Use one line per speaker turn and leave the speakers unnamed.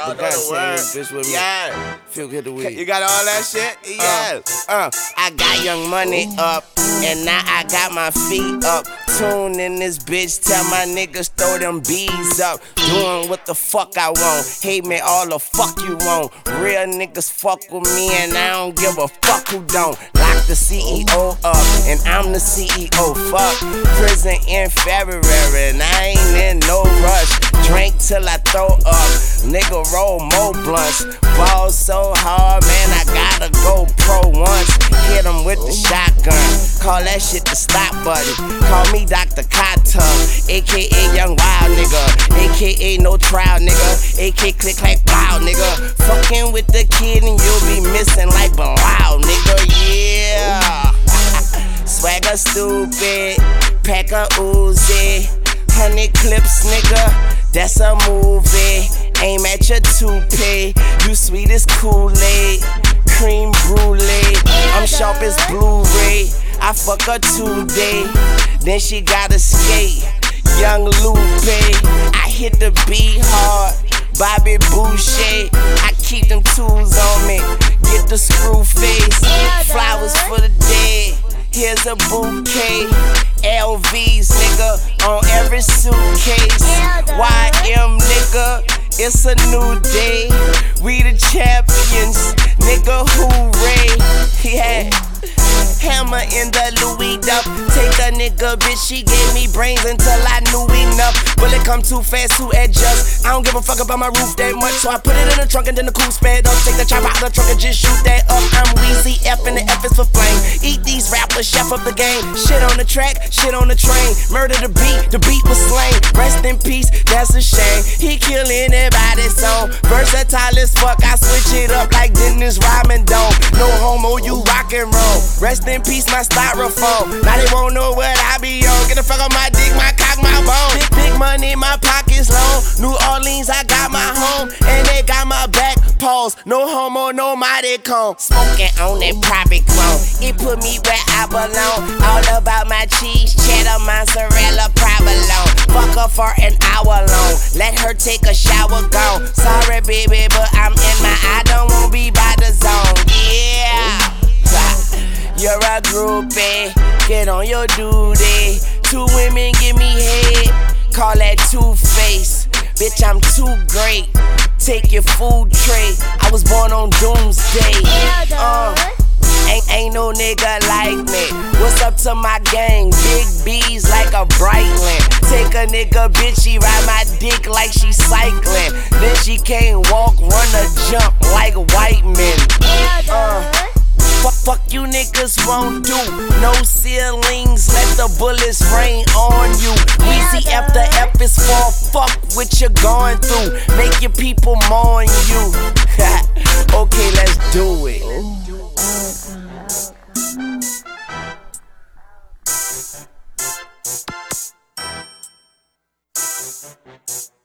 Y'all know the word. Bitch with me. Yeah. Feel good to weed.
You got all that shit? Yeah.
I got Young Money up, and now I got my feet up. Tune in this bitch, tell my niggas throw them bees up. Doing what the fuck I want, hate me all the fuck you want. Real niggas fuck with me, and I don't give a fuck who don't. Lock the CEO up, and I'm the CEO. Fuck prison in February, and I ain't in no rush. Drink till I throw up, nigga roll more blunts. Ball so hard, man, I gotta go pro once. Hit him with the shotgun, call that shit the stop button. Call me Dr. Kata, aka Young Wild nigga, aka no trial nigga, aka click clack blow nigga. Fucking with the kid and you'll be missing like Bilal nigga, yeah. Swagger stupid, pack a Uzi, 100 clips nigga. That's a movie, aim at your toupee. You sweet as Kool-Aid, cream brulee. I'm sharp as Blu-ray, I fuck her today. Then she gotta skate, Young Lupe. I hit the beat hard, Bobby Boucher. I keep them tools on me, get the screw face. Flowers for the dead, here's a bouquet. LVs, nigga, on every suitcase. YM, nigga, it's a new day. We the champions, nigga, hooray. Yeah. Hammer in the Louis Duff. Take a nigga, bitch, she gave me brains until I knew enough. Bullet come too fast to adjust. I don't give a fuck about my roof that much, so I put it in the trunk and then the coupe sped up. Take the chopper out the trunk and just shoot that up. I'm Weezy F and the F is for flame. Eat these rappers, chef of the game. Shit on the track, shit on the train. Murder the beat was slain. Rest in peace, that's a shame. He kill anybody's song. Versatile as fuck, I switch it up like Dennis Rodman Dome. No homo, you rock and roll. Rest in peace, my styrofoam. Now they won't know what I be on. Get the fuck on my dick, my cock, my bone. Big money, my pockets long. New Orleans, I got my home, and they got my back. Pause, no homo, no mighty cone. Smoking on that private clone. It put me where I belong. All about my cheese, cheddar, mozzarella, provolone. Fuck her for an hour long. Let her take a shower, gone. Sorry, baby, but I'm in my. I don't wanna be by the zone. Yeah. You're a groupie, get on your duty. 2 women give me head, call that two-face. Bitch, I'm too great, take your food tray. I was born on doomsday. Ain't no nigga like me. What's up to my gang? Big B's like a Brightland. Take a nigga, bitch, she ride my dick like she cycling. Then she can't walk, run or jump like white men. Fuck you niggas won't do. No ceilings, let the bullets rain on you. Weezy F the F is for fuck what you're going through. Make your people mourn you. Okay, let's do it.